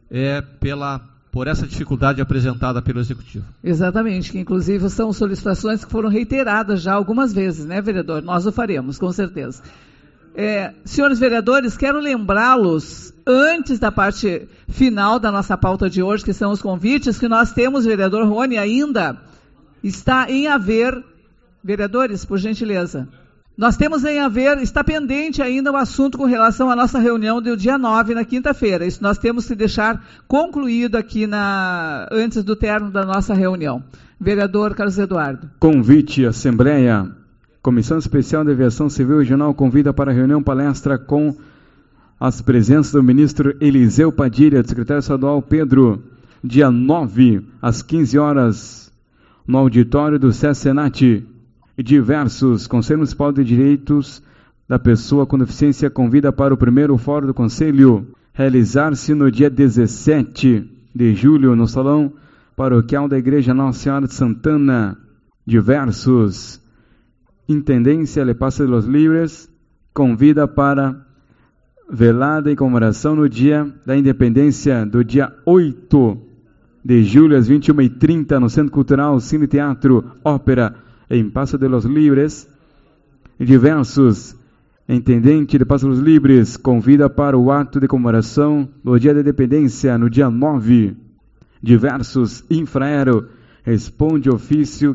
por essa dificuldade apresentada pelo Executivo. Exatamente, que inclusive são solicitações que foram reiteradas já algumas vezes, né, vereador? Nós o faremos, com certeza. Senhores vereadores, quero lembrá-los, antes da parte final da nossa pauta de hoje, que são os convites, que nós temos, vereador Rony, ainda está em haver. Vereadores, por gentileza. Nós temos em haver, está pendente ainda o assunto com relação à nossa reunião do dia 9, na quinta-feira. Isso nós temos que deixar concluído aqui antes do término da nossa reunião. Vereador Carlos Eduardo. Convite, Assembleia. Comissão Especial de Aviação Civil Regional convida para a reunião palestra com as presenças do ministro Eliseu Padilha, do secretário estadual Pedro, dia 9, às 15 horas, no auditório do SESC-Senat. Diversos. Conselho Municipal de Direitos da Pessoa com Deficiência convida para o primeiro Fórum do Conselho realizar-se no dia 17 de julho no Salão Paroquial da Igreja Nossa Senhora de Santana. Diversos. Intendência Le Paso de los Libres convida para velada em comemoração no dia da Independência do dia 8 de julho às 21h30 no Centro Cultural Cine Teatro Ópera em Paso de los Libres. Diversos. Intendente de Paso de los Libres convida para o ato de comemoração do dia da Independência no dia 9. Diversos. Infraero responde ofício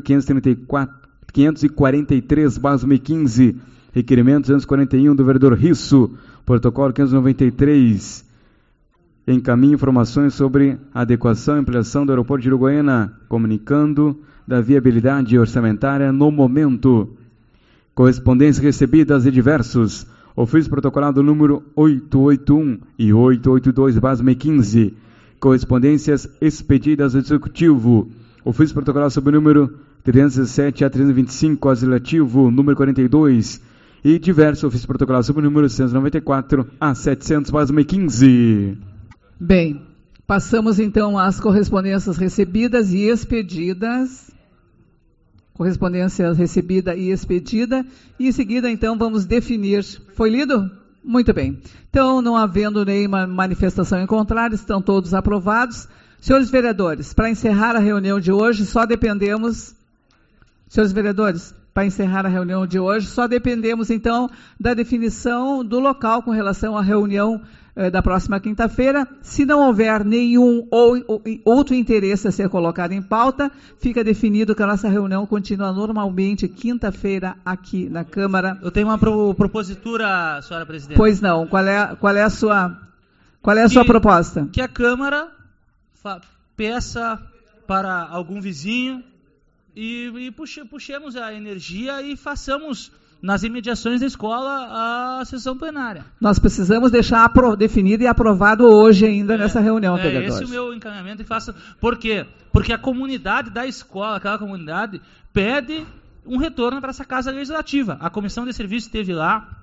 543/2015, requerimento 241 do vereador Risso, protocolo 593. Encaminha informações sobre adequação e ampliação do aeroporto de Uruguaiana, comunicando da viabilidade orçamentária no momento. Correspondências recebidas de diversos. Ofício protocolado número 881 e 882/2015. Correspondências expedidas ao Executivo. Ofício protocolado sob o número 307 a 325, legislativo número 42. E diversos ofícios protocolados sob o número 194 a 700/2015. Bem, passamos então às correspondências recebidas e expedidas. Correspondência recebida e expedida. E em seguida, então, vamos definir. Foi lido? Muito bem. Então, não havendo nenhuma manifestação em contrário, estão todos aprovados. Senhores vereadores, para encerrar a reunião de hoje, só dependemos... Senhores vereadores, para encerrar a reunião de hoje, só dependemos, então, da definição do local com relação à reunião da próxima quinta-feira. Se não houver nenhum outro interesse a ser colocado em pauta, fica definido que a nossa reunião continua normalmente quinta-feira aqui na Câmara. Eu tenho uma propositura, senhora presidente. Pois não. Qual é a sua proposta? Que a Câmara peça para algum vizinho e puxemos a energia e façamos nas imediações da escola a sessão plenária. Nós precisamos deixar definido e aprovado hoje ainda nessa reunião, vereadores. Esse é o meu encaminhamento e faço. Por quê? Porque a comunidade da escola, aquela comunidade, pede um retorno para essa casa legislativa. A comissão de serviço esteve lá,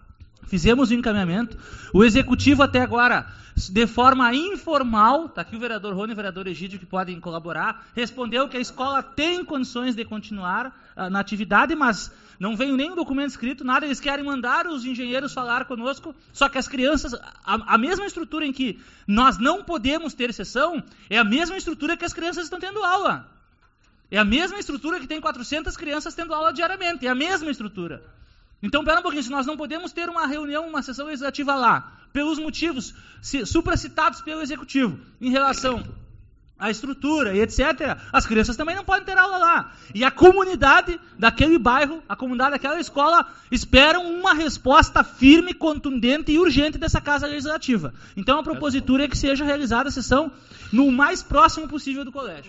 fizemos o encaminhamento. O executivo até agora, de forma informal, está aqui o vereador Rony e o vereador Egídio que podem colaborar, respondeu que a escola tem condições de continuar na atividade, mas não veio nenhum documento escrito, nada, eles querem mandar os engenheiros falar conosco, só que as crianças, a mesma estrutura em que nós não podemos ter sessão, é a mesma estrutura que as crianças estão tendo aula. É a mesma estrutura que tem 400 crianças tendo aula diariamente, é a mesma estrutura. Então, pera um pouquinho, se nós não podemos ter uma reunião, uma sessão legislativa lá, pelos motivos supracitados pelo Executivo, em relação à estrutura e etc., as crianças também não podem ter aula lá. E a comunidade daquele bairro, a comunidade daquela escola, esperam uma resposta firme, contundente e urgente dessa Casa Legislativa. Então, a propositura é que seja realizada a sessão no mais próximo possível do colégio.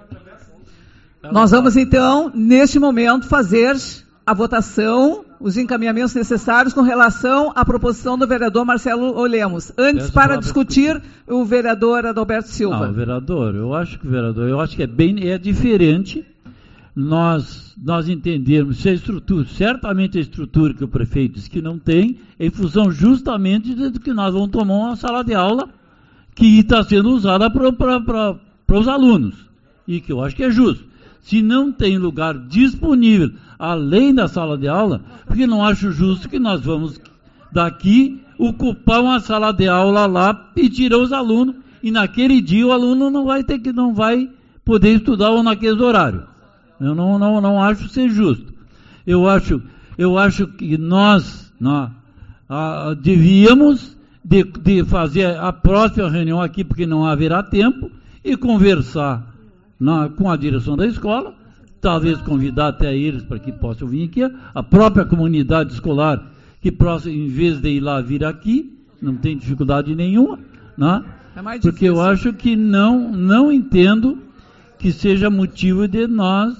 Nós vamos, então, neste momento, fazer a votação, os encaminhamentos necessários com relação à proposição do vereador Marcelo Lemos. Antes, para discutir, o vereador Adalberto Silva. Não, vereador, eu acho que é diferente nós entendermos se a estrutura, certamente a estrutura que o prefeito diz que não tem, em função justamente de que nós vamos tomar uma sala de aula que está sendo usada para os alunos, e que eu acho que é justo. Se não tem lugar disponível além da sala de aula, porque não acho justo que nós vamos daqui ocupar uma sala de aula lá e tirar os alunos, e naquele dia o aluno não vai poder estudar ou naqueles horários. Eu não acho ser justo. Eu acho que nós devíamos de fazer a próxima reunião aqui, porque não haverá tempo, e conversar com a direção da escola, talvez convidar até eles para que possam vir aqui, a própria comunidade escolar, que possa, em vez de ir lá, vir aqui, não tem dificuldade nenhuma, né? Porque eu acho que não entendo que seja motivo de nós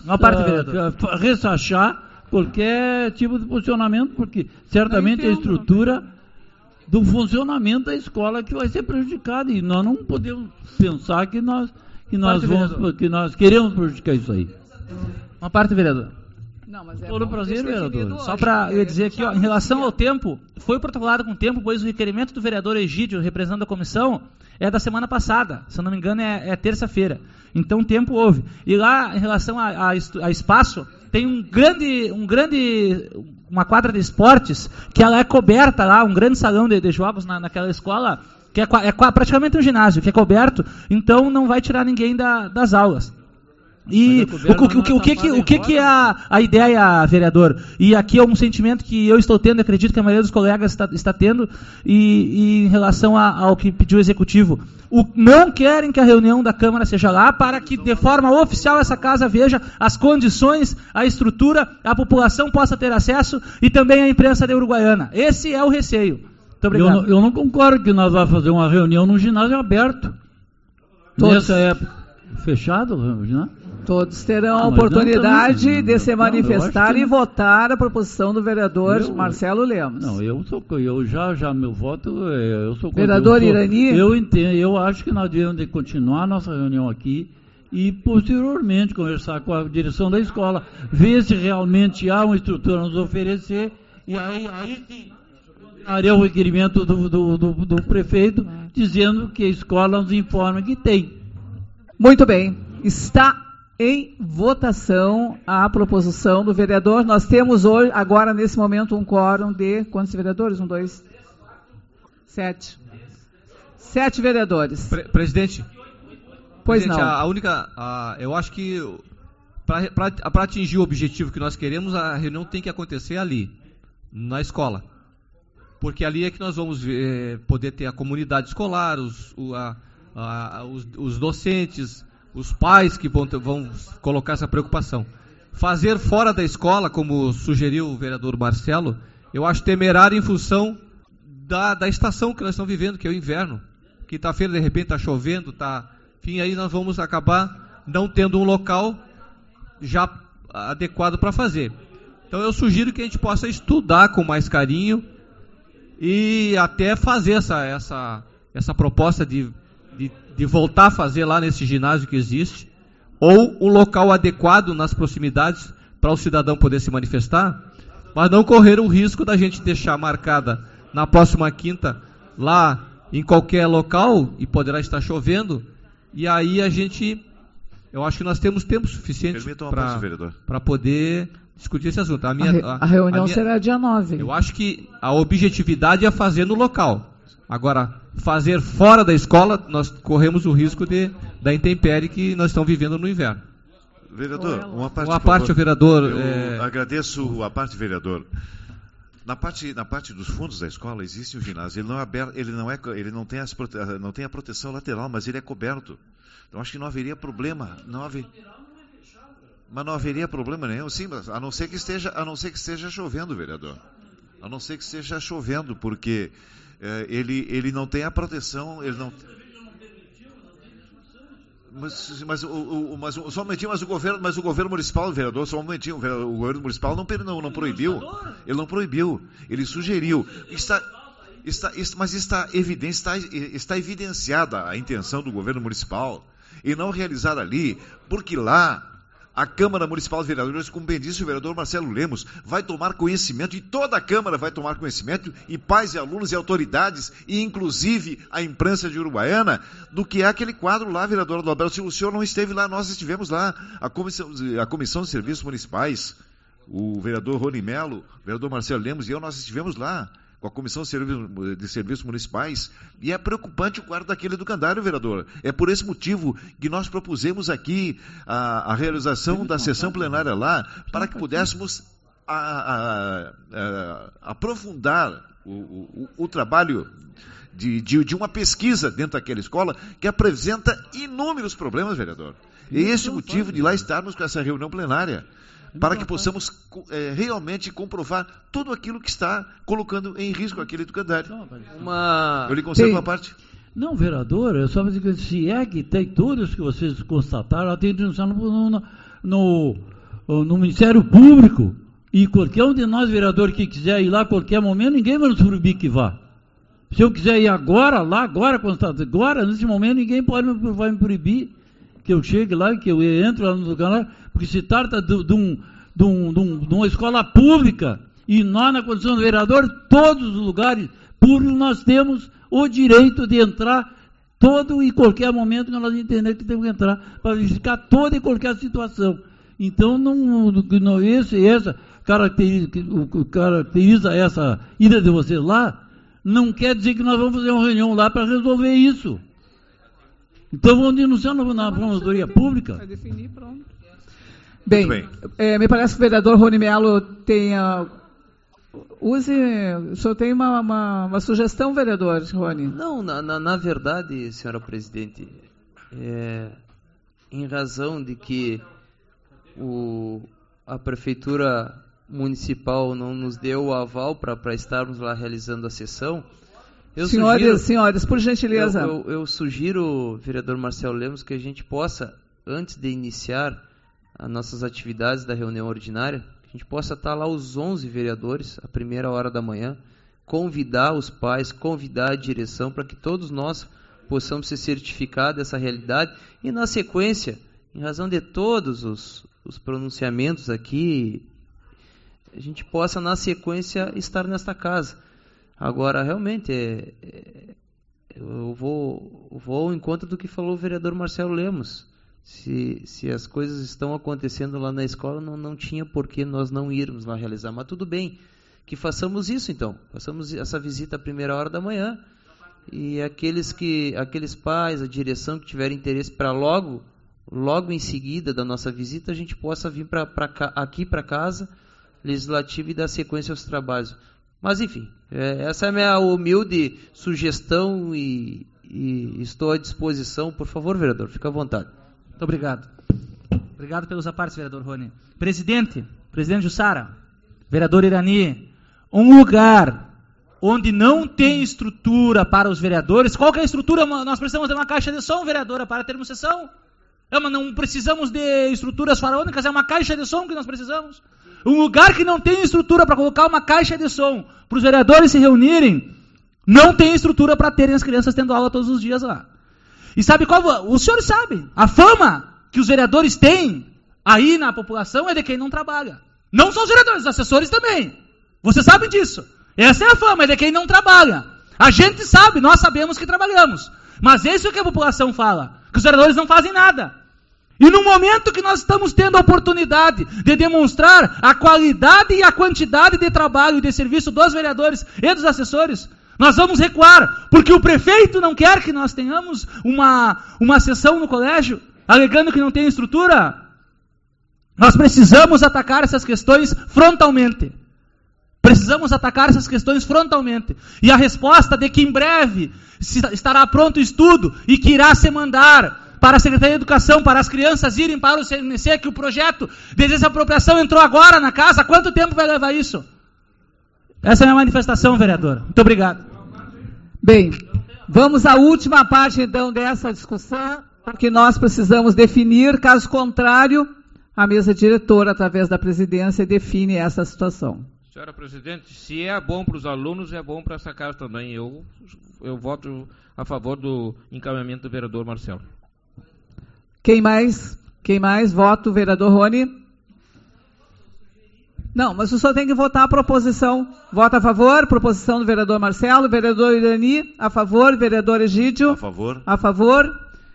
ressachar qualquer tipo de funcionamento, porque certamente a estrutura do funcionamento da escola que vai ser prejudicada, e nós não podemos pensar que nós queremos prejudicar isso aí. Uma parte, vereador. Não, mas todo prazer, vereador. Só para eu dizer aqui, ó, em relação ao tempo, foi protocolado com tempo, pois o requerimento do vereador Egídio, representando a comissão, é da semana passada. Se eu não me engano, é terça-feira. Então, tempo houve. E lá, em relação a espaço, tem uma quadra de esportes, que ela é coberta lá, um grande salão de jogos naquela escola, que é praticamente um ginásio, que é coberto, então não vai tirar ninguém das aulas. E o que é a ideia, vereador? E aqui é um sentimento que eu estou tendo, acredito que a maioria dos colegas está tendo, e em relação ao que pediu o Executivo. Não querem que a reunião da Câmara seja lá, para que de forma oficial essa casa veja as condições, a estrutura, a população possa ter acesso, e também a imprensa de Uruguaiana. Esse é o receio. Muito obrigado. Eu não concordo que nós vamos fazer uma reunião num ginásio aberto. Nessa época. Fechado o ginásio? Todos terão a oportunidade de se manifestar e votar a proposição do vereador Marcelo Lemos. Não, eu meu voto, eu sou contra. Vereador Irani? Eu entendo, eu acho que nós devemos de continuar a nossa reunião aqui e posteriormente conversar com a direção da escola, ver se realmente há uma estrutura a nos oferecer, e aí sim, haria o requerimento do prefeito, dizendo que a escola nos informa que tem. Muito bem, está em votação a proposição do vereador. Nós temos hoje, agora nesse momento, um quórum de quantos vereadores? 1, 2, 7. 7 vereadores. Presidente. Pois não. Eu acho que para atingir o objetivo que nós queremos, a reunião tem que acontecer ali, na escola. Porque ali é que nós vamos poder ter a comunidade escolar, os docentes, os pais que vão colocar essa preocupação. Fazer fora da escola, como sugeriu o vereador Marcelo, eu acho temerário em função da estação que nós estamos vivendo, que é o inverno. Quinta-feira, de repente, está chovendo, enfim, aí nós vamos acabar não tendo um local já adequado para fazer. Então eu sugiro que a gente possa estudar com mais carinho e até fazer essa proposta de voltar a fazer lá nesse ginásio que existe, ou um local adequado nas proximidades para o cidadão poder se manifestar, mas não correr o risco da gente deixar marcada na próxima quinta lá em qualquer local e poderá estar chovendo. E aí eu acho que nós temos tempo suficiente para poder discutir esse assunto. A reunião será dia 9. Eu acho que a objetividade é fazer no local. Agora, fazer fora da escola, nós corremos o risco da intempérie que nós estamos vivendo no inverno. Vereador, uma parte, uma parte, vereador. Eu agradeço a parte, vereador. Na parte dos fundos da escola existe um ginásio. Ele não é aberto, ele não tem a proteção lateral, mas ele é coberto. Então acho que não haveria problema. Mas não haveria problema nenhum, sim, a não ser que esteja chovendo, vereador. A não ser que esteja chovendo, porque ele não tem a proteção, ele não. Mas o governo municipal, vereador, só um momentinho, o governo municipal não proibiu. Ele não proibiu, ele sugeriu. Mas está evidenciada a intenção do governo municipal e não realizada ali, porque lá a Câmara Municipal de Vereadores, como bem disse o vereador Marcelo Lemos, vai tomar conhecimento, e toda a Câmara vai tomar conhecimento, e pais e alunos e autoridades, e inclusive a imprensa de Uruguaiana, do que é aquele quadro lá, vereador Adalberto. Se o senhor não esteve lá, nós estivemos lá, a Comissão de Serviços Municipais, o vereador Rony Melo, o vereador Marcelo Lemos e eu, nós estivemos lá, com a Comissão de Serviços Municipais, e é preocupante o quadro daquele educandário, vereador. É por esse motivo que nós propusemos aqui a realização da sessão plenária lá, para que pudéssemos aprofundar o trabalho de uma pesquisa dentro daquela escola, que apresenta inúmeros problemas, vereador. E esse é o motivo de lá estarmos com essa reunião plenária, para que possamos realmente comprovar tudo aquilo que está colocando em risco aquele educandário. Eu lhe concedo uma parte. Não, vereador, eu só vou dizer que se é que tem todos que vocês constataram, tem que denunciar no Ministério Público, e qualquer um de nós, vereador, que quiser ir lá a qualquer momento, ninguém vai nos proibir que vá. Se eu quiser ir agora, nesse momento, ninguém vai me proibir que eu chegue lá, que eu entre lá no lugar lá, porque se trata de uma escola pública, e nós, na condição de vereador, todos os lugares públicos, nós temos o direito de entrar todo e qualquer momento que nós entendemos que temos que entrar, para verificar toda e qualquer situação. Então, essa caracteriza essa ida de vocês lá, não quer dizer que nós vamos fazer uma reunião lá para resolver isso. Então vamos denunciar na promotoria pública. Vai definir, pronto. Bem, me parece que o vereador Rony Melo tem... o senhor tem uma sugestão, vereador Rony? Não, na verdade, senhora presidente, em razão de que a prefeitura municipal não nos deu o aval para estarmos lá realizando a sessão... Senhores, por gentileza. Eu sugiro, vereador Marcelo Lemos, que a gente possa, antes de iniciar as nossas atividades da reunião ordinária, a gente possa estar lá os 11 vereadores, à primeira hora da manhã, convidar os pais, convidar a direção, para que todos nós possamos se certificar dessa realidade, e na sequência, em razão de todos os pronunciamentos aqui, a gente possa, na sequência, estar nesta casa. Agora, realmente, eu vou ao encontro do que falou o vereador Marcelo Lemos. Se as coisas estão acontecendo lá na escola, não tinha por que nós não irmos lá realizar. Mas tudo bem, que façamos isso então. Façamos essa visita à primeira hora da manhã. E aqueles pais, a direção que tiverem interesse para logo em seguida da nossa visita, a gente possa vir aqui para casa legislativa e dar sequência aos trabalhos. Mas, enfim, essa é a minha humilde sugestão e estou à disposição. Por favor, vereador, fique à vontade. Muito obrigado. Obrigado pelos apartes, vereador Rony. Presidente Jussara, vereador Irani, um lugar onde não tem estrutura para os vereadores. Qual que é a estrutura? Nós precisamos de uma caixa de som, vereadora, para termos sessão. Mas não precisamos de estruturas faraônicas, é uma caixa de som que nós precisamos. Um lugar que não tem estrutura para colocar uma caixa de som para os vereadores se reunirem, não tem estrutura para terem as crianças tendo aula todos os dias lá. E sabe qual? Os senhores sabem, a fama que os vereadores têm aí na população é de quem não trabalha. Não só os vereadores, os assessores também. Vocês sabem disso. Essa é a fama de quem não trabalha. A gente sabe, nós sabemos que trabalhamos. Mas é isso que a população fala, que os vereadores não fazem nada. E no momento que nós estamos tendo a oportunidade de demonstrar a qualidade e a quantidade de trabalho e de serviço dos vereadores e dos assessores, nós vamos recuar, porque o prefeito não quer que nós tenhamos uma sessão no colégio, alegando que não tem estrutura. Nós precisamos atacar essas questões frontalmente. Precisamos atacar essas questões frontalmente. E a resposta de que em breve estará pronto o estudo e que irá se mandar para a Secretaria de Educação, para as crianças irem para o CNC, que o projeto de desapropriação entrou agora na casa. Quanto tempo vai levar isso? Essa é a minha manifestação, vereadora. Muito obrigado. Bem, vamos à última parte, então, dessa discussão, porque nós precisamos definir, caso contrário, a mesa diretora, através da presidência, define essa situação. Senhora presidente, se é bom para os alunos, é bom para essa casa também. Eu voto a favor do encaminhamento do vereador Marcelo. Quem mais? Voto, vereador Rony. Não, mas o senhor tem que votar a proposição. Vota a favor, proposição do vereador Marcelo, vereador Irani, a favor, vereador Egídio. A favor. A favor.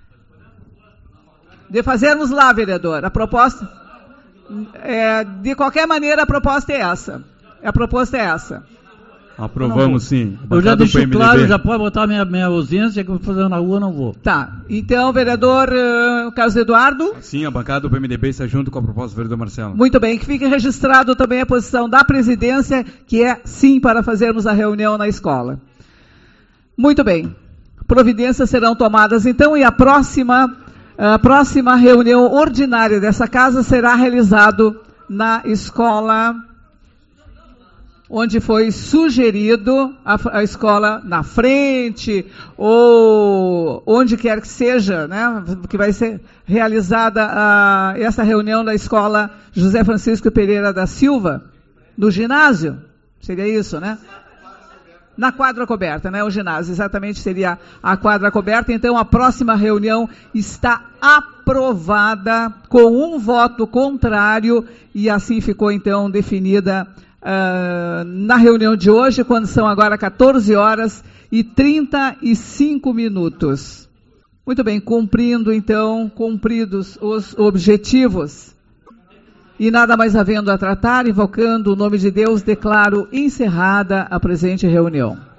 De fazermos lá, vereador. A proposta... de qualquer maneira, a proposta é essa. A proposta é essa. Aprovamos, sim. Eu já deixei claro, já pode botar minha ausência, que eu vou fazer na rua, não vou. Tá. Então, vereador Carlos Eduardo. Sim, a bancada do PMDB está junto com a proposta do vereador Marcelo. Muito bem. Que fique registrado também a posição da presidência, que é sim para fazermos a reunião na escola. Muito bem. Providências serão tomadas então, e a próxima reunião ordinária dessa casa será realizado na escola onde foi sugerido a escola na frente, ou onde quer que seja, né, que vai ser realizada essa reunião da escola José Francisco Pereira da Silva, do ginásio, seria isso, né? Na quadra coberta, né? O ginásio, exatamente, seria a quadra coberta. Então, a próxima reunião está aprovada com um voto contrário, e assim ficou, então, definida na reunião de hoje, quando são agora 14h35. Muito bem, cumpridos os objetivos. E nada mais havendo a tratar, invocando o nome de Deus, declaro encerrada a presente reunião.